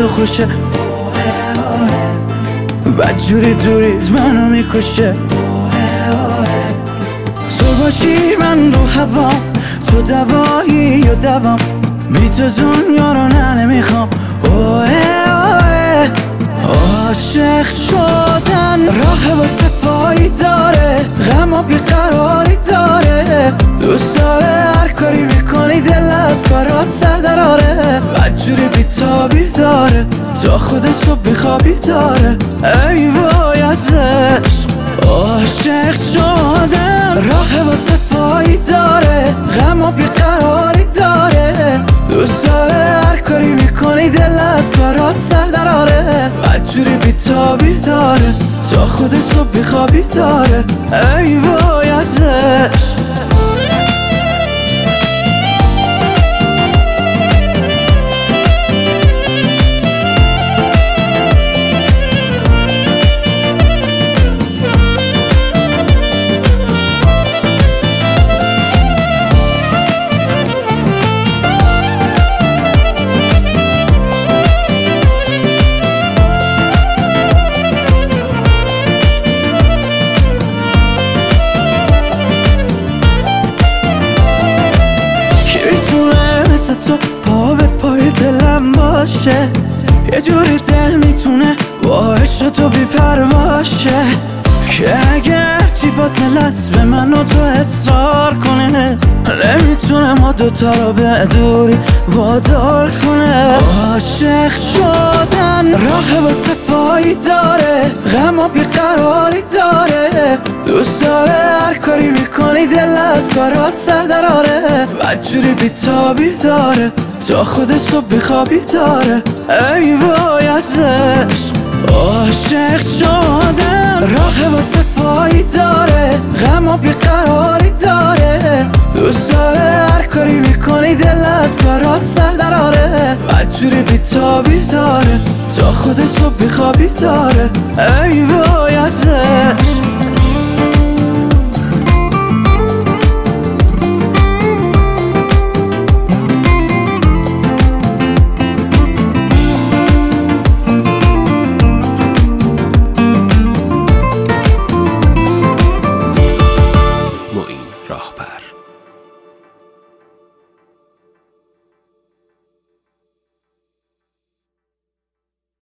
تو خوشه، بد جوری دوریز منو میکشه. تو باشی من رو هوام، تو دوایی یا دوام، بی تو دنیا رو نمیخوام. عاشق شدن راه واسه فایی داره، غم و بیقراری داره. دوست داره هر کاری میکنی دل از کارات سر دراره، بدجوری بیتابی داره تا خود صبح بیخوابی داره. ای وای از عشق عاشق شدن راه واسه فایی داره، غم و بیقراری داره. دوست داره هر کاری میکنی دل از کارات سر دراره، بدجوری بیتابی داره تا خود صبح بیخوابی داره. ای وای از عشق. تو پا به پای دلم باشه، یه جوری دل میتونه با عشق تو بی پرواشه، که اگر چی فاصله است به من و تو اصرار کنه، نمیتونه ما دوتا رو به دوری وادار کنه. عاشق شدن راه واسه فایی داره، غم و بیقراری داره. دوست داره هر کاری میکنی دل از کارات سر دراره، بدجوری بیتابی داره تا خود صبح بیخوابی داره. ای وای از عشق عاشق شدن راه واسه فایی داره، غم و بیقراری داره. دوست داره هر کاری میکنی دل از کارات سر دراره، بدجوری بیتابی داره تا خود صبح بیخوابی داره. ای وای از عشق.